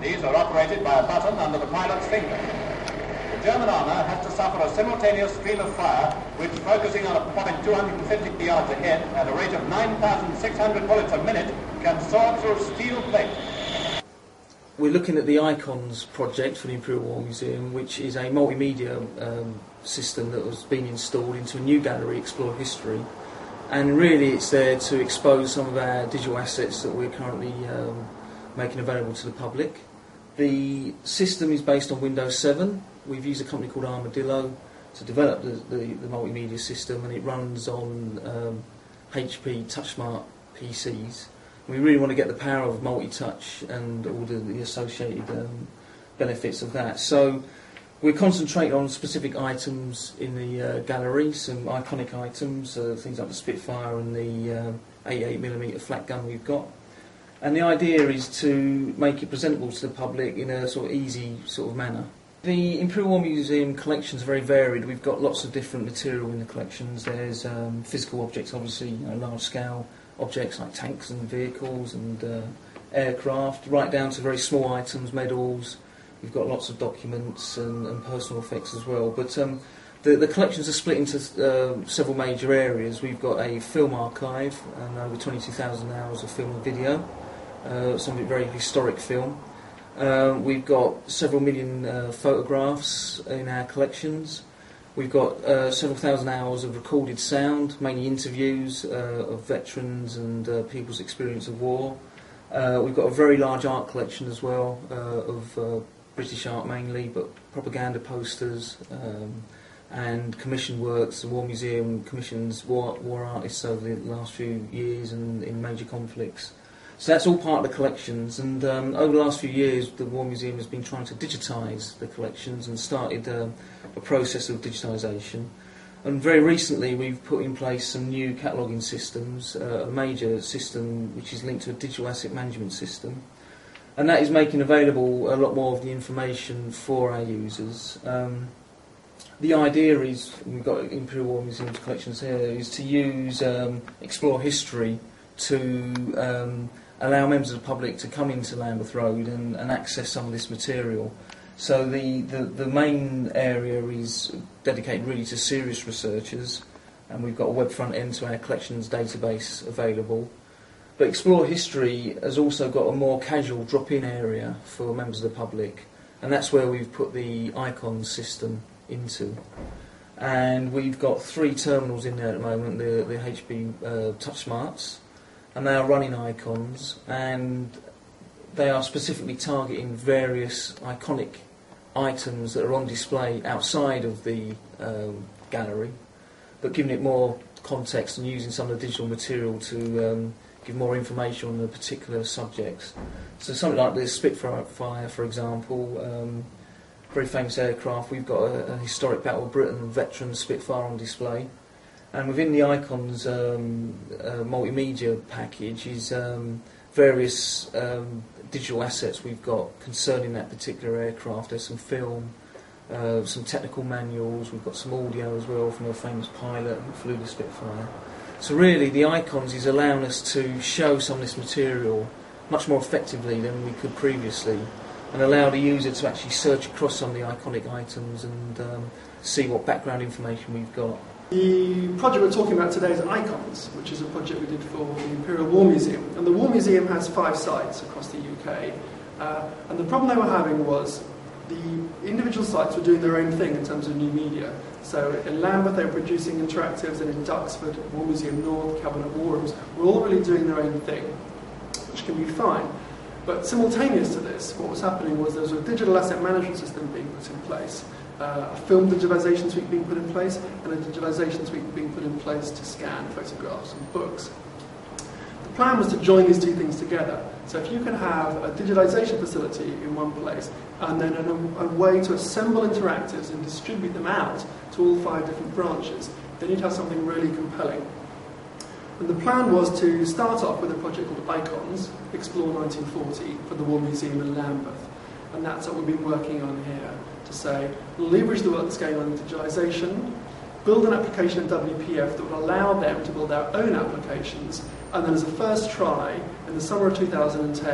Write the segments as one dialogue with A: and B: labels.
A: These are operated by a button under the pilot's finger. The German armour has to suffer a simultaneous stream of fire which, focusing on a point 250 yards ahead at a rate of 9,600 bullets a minute, can soar through steel plate.
B: We're looking at the Icons project for the Imperial War Museum, which is a multimedia system that has been installed into a new gallery, Explore History. And really it's there to expose some of our digital assets that we're currently making available to the public. The system is based on Windows 7. We've used a company called Armadillo to develop the multimedia system, and it runs on HP TouchSmart PCs. We really want to get the power of multi-touch and all the associated benefits of that. So we're concentrating on specific items in the gallery, some iconic items, things like the Spitfire and the 88mm flat gun we've got. And the idea is to make it presentable to the public in a sort of easy sort of manner. The Imperial War Museum collections are very varied. We've got lots of different material in the collections. There's physical objects, obviously, large-scale objects like tanks and vehicles and aircraft, right down to very small items, medals. We've got lots of documents and personal effects as well. But the collections are split into several major areas. We've got a film archive and over 22,000 hours of film and video, some of it very historic film. We've got several million photographs in our collections. We've got several thousand hours of recorded sound, mainly interviews of veterans and people's experience of war. We've got a very large art collection as well, of British art mainly, but propaganda posters and commission works. The War Museum commissions war artists over the last few years and in major conflicts. So that's all part of the collections, and over the last few years the War Museum has been trying to digitise the collections and started a process of digitisation. And very recently we've put in place some new cataloguing systems, a major system which is linked to a digital asset management system, and that is making available a lot more of the information for our users. The idea is, we've got Imperial War Museum's collections here, is to use Explore History to allow members of the public to come into Lambeth Road and access some of this material. So the main area is dedicated really to serious researchers, and we've got a web front end to our collections database available. But Explore History has also got a more casual drop-in area for members of the public, and that's where we've put the Icons system into. And we've got 3 terminals in there at the moment, the HP TouchSmarts, and they are running Icons, and they are specifically targeting various iconic items that are on display outside of the gallery, but giving it more context and using some of the digital material to give more information on the particular subjects. So something like the Spitfire, for example, very famous aircraft. We've got a historic Battle of Britain veteran Spitfire on display. And within the Icons multimedia package is various digital assets we've got concerning that particular aircraft. There's some film, some technical manuals, we've got some audio as well from a famous pilot who flew the Spitfire. So really the Icons is allowing us to show some of this material much more effectively than we could previously, and allow the user to actually search across some of the iconic items and see what background information we've got.
C: The project we're talking about today is Icons, which is a project we did for the Imperial War Museum. And the War Museum has 5 sites across the UK. And the problem they were having was the individual sites were doing their own thing in terms of new media. So in Lambeth they were producing interactives, and in Duxford, War Museum North, Cabinet War Rooms, were all really doing their own thing, which can be fine. But simultaneous to this, what was happening was there was a digital asset management system being put in place, a film digitalisation suite being put in place, and a digitalisation suite being put in place to scan photographs and books. The plan was to join these 2 things together. So if you can have a digitalisation facility in one place, and then a way to assemble interactives and distribute them out to all 5 different branches, then you'd have something really compelling. And the plan was to start off with a project called Icons, Explore 1940, for the War Museum in Lambeth. And that's what we've been working on here, to say, leverage the work that's going on in digitalisation, build an application in WPF that would allow them to build their own applications, and then as a first try, in the summer of 2010,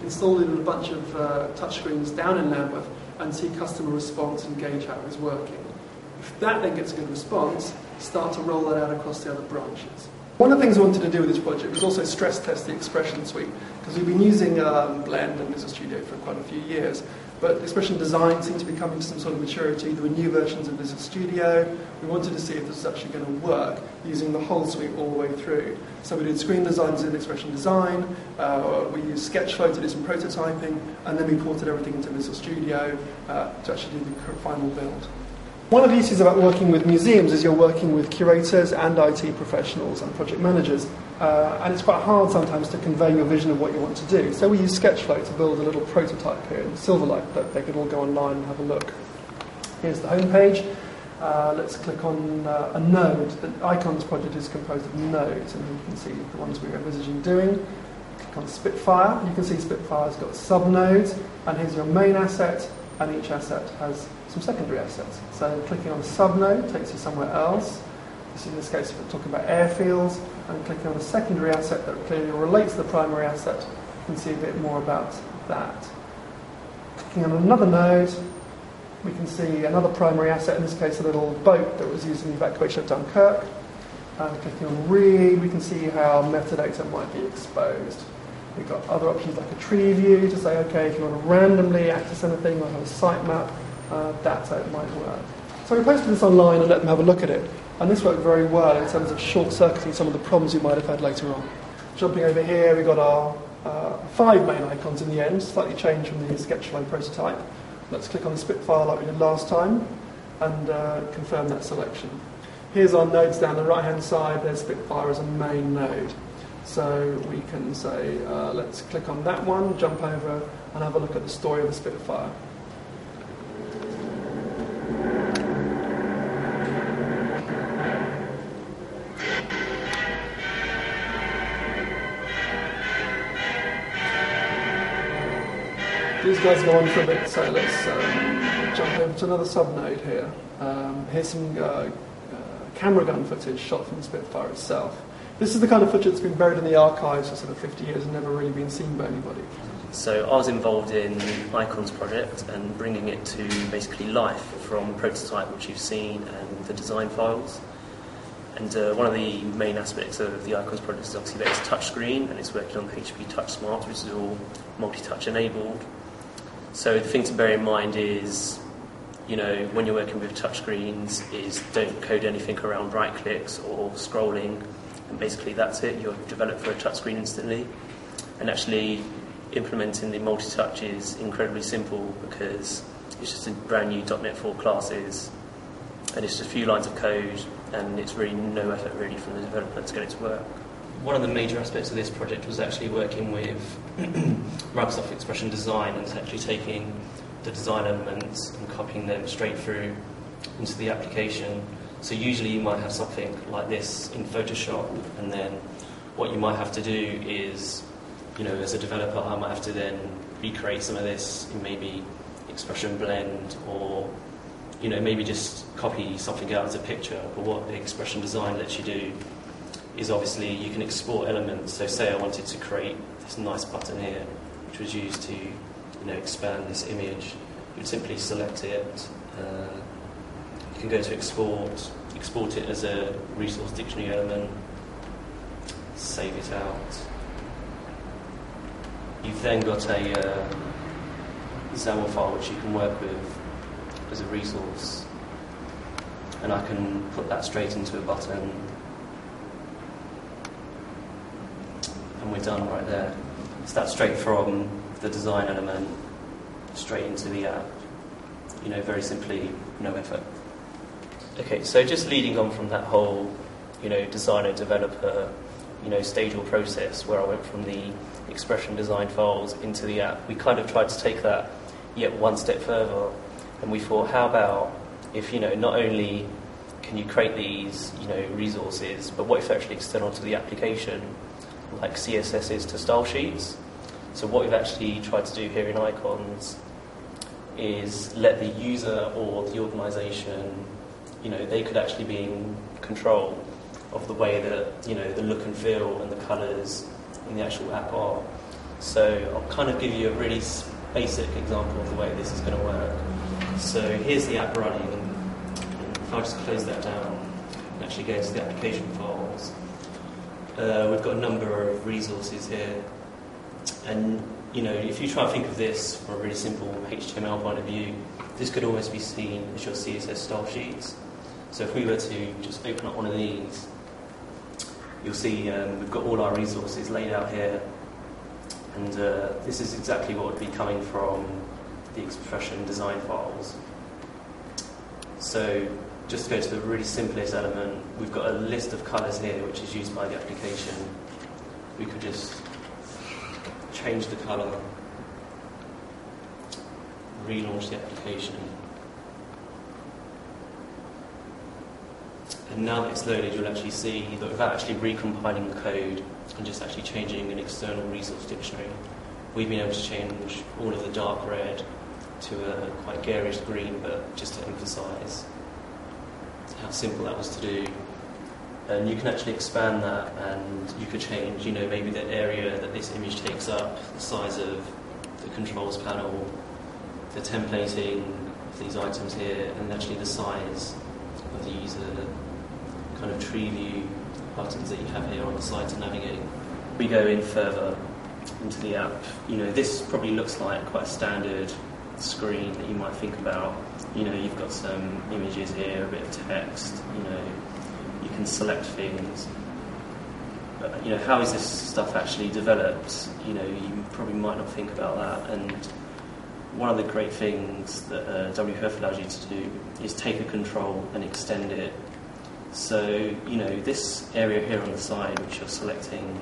C: install it in a bunch of touchscreens down in Lambeth, and see customer response and gauge how it was working. If that then gets a good response, start to roll that out across the other branches. One of the things I wanted to do with this project was also stress test the Expression Suite, because we've been using Blend and Visual Studio for quite a few years, but Expression Design seemed to be coming to some sort of maturity. There were new versions of Visual Studio. We wanted to see if this was actually going to work using the whole suite all the way through. So we did screen designs in Expression Design, we used Sketchflow to do some prototyping, and then we ported everything into Visual Studio to actually do the final build. One of the issues about working with museums is you're working with curators and IT professionals and project managers, and it's quite hard sometimes to convey your vision of what you want to do. So we use Sketchflow to build a little prototype here in Silverlight that they could all go online and have a look. Here's the home page. Let's click on a node. The Icons project is composed of nodes, and you can see the ones we were envisaging doing. Click on Spitfire. You can see Spitfire's got subnodes, and here's your main asset, and each asset has some secondary assets. So clicking on a subnode takes you somewhere else. This in this case we're talking about airfields, and clicking on a secondary asset that clearly relates to the primary asset, you can see a bit more about that. Clicking on another node, we can see another primary asset, in this case a little boat that was used in the evacuation of Dunkirk. And clicking on read, we can see how metadata might be exposed. We've got other options like a tree view to say, okay, if you want to randomly access anything or have a sitemap, that's how it might work. So we posted this online and let them have a look at it. And this worked very well in terms of short-circuiting some of the problems you might have had later on. Jumping over here, we've got our 5 main icons in the end, slightly changed from the Sketchflow prototype. Let's click on the Spitfire like we did last time and confirm that selection. Here's our nodes down the right-hand side. There's Spitfire as a main node. So we can say, let's click on that one, jump over and have a look at the story of the Spitfire. These guys go on for a bit, so let's jump over to another subnode here. Here's some camera gun footage shot from the Spitfire itself. This is the kind of footage that's been buried in the archives for sort of 50 years and never really been seen by anybody.
D: So I was involved in the Icons project and bringing it to basically life from the prototype which you've seen and the design files. And one of the main aspects of the Icons project is obviously that it's touchscreen and it's working on the HP Touch Smart, which is all multi-touch enabled. So the thing to bear in mind is, you know, when you're working with touchscreens, is don't code anything around right clicks or scrolling, and basically that's it. You're developed for a touchscreen instantly. And actually implementing the multi-touch is incredibly simple because it's just a brand new .NET 4 classes, and it's just a few lines of code, and it's really no effort really from the developer to get it to work. One of the major aspects of this project was actually working with Microsoft Expression Design and actually taking the design elements and copying them straight through into the application. So usually you might have something like this in Photoshop, and then what you might have to do is, you know, as a developer, I might have to then recreate some of this in maybe Expression Blend, or, you know, maybe just copy something out as a picture. But what the Expression Design lets you do is obviously you can export elements. So say I wanted to create this nice button here, which was used to, you know, expand this image. You'd simply select it. You can go to export it as a resource dictionary element, save it out. You've then got a XAML file which you can work with as a resource, and I can put that straight into a button, and we're done right there. So that's straight from the design element straight into the app. You know, very simply, no effort. Okay, so just leading on from that whole, you know, designer developer, you know, stage or process where I went from the Expression Design files into the app, we kind of tried to take that yet one step further, and we thought, how about if, you know, not only can you create these, you know, resources, but what if you actually extend onto the application like CSSs to style sheets? So what we've actually tried to do here in Icons is let the user or the organisation, you know, they could actually be in control of the way that, you know, the look and feel and the colours in the actual app are. So I'll kind of give you a really basic example of the way this is going to work. So here's the app running, and if I just close that down and actually go into the application files, we've got a number of resources here. And if you try and think of this from a really simple HTML point of view, this could almost be seen as your CSS style sheets. So if we were to just open up one of these, you'll see we've got all our resources laid out here. And this is exactly what would be coming from the expression design files. So just to go to the really simplest element, we've got a list of colours here which is used by the application. We could just change the colour, relaunch the application. And now that it's loaded, you'll actually see that without actually recompiling the code and just actually changing an external resource dictionary, we've been able to change all of the dark red to a quite garish green, but just to emphasise how simple that was to do. And you can actually expand that, and you could change, maybe the area that this image takes up, the size of the controls panel, the templating of these items here, and actually the size of the user kind of tree view buttons that you have here on the side to navigate. We go in further into the app. This probably looks like quite a standard screen that you might think about. You've got some images here, a bit of text, you can select things. But, how is this stuff actually developed? You probably might not think about that. And one of the great things that WPF allows you to do is take a control and extend it. So, this area here on the side, which you're selecting,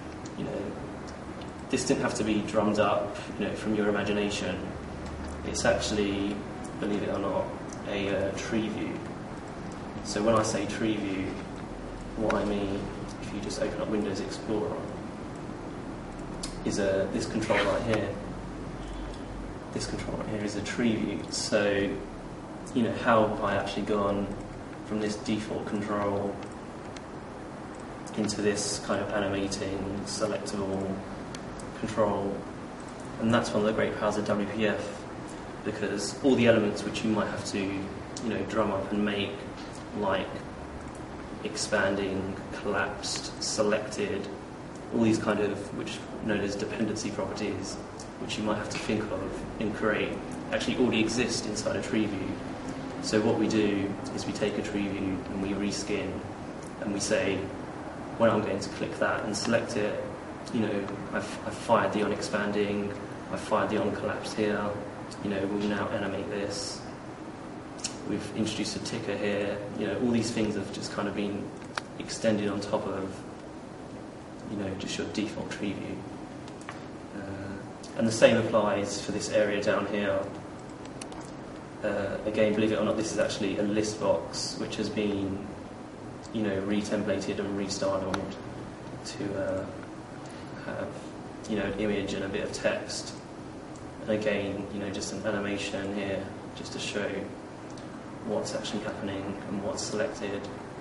D: this didn't have to be drummed up, from your imagination. It's actually, believe it or not, a tree view. So when I say tree view, what I mean, if you just open up Windows Explorer, is this control right here. This control right here is a tree view. So, how have I actually gone from this default control into this kind of animating, selectable control? And that's one of the great powers of WPF, because all the elements which you might have to, drum up and make, like expanding, collapsed, selected, all these kind of, which are known as dependency properties, which you might have to think of and create, actually already exist inside a tree view. So what we do is we take a tree view and we reskin, and we say, when I'm going to click that and select it, I've fired the on expanding, I've fired the on collapse here, we'll now animate this. We've introduced a ticker here, all these things have just kind of been extended on top of, just your default tree view. And the same applies for this area down here. Again, believe it or not, this is actually a list box which has been, re-templated and restyled to have, an image and a bit of text. And again, just an animation here, just to show what's actually happening and what's selected.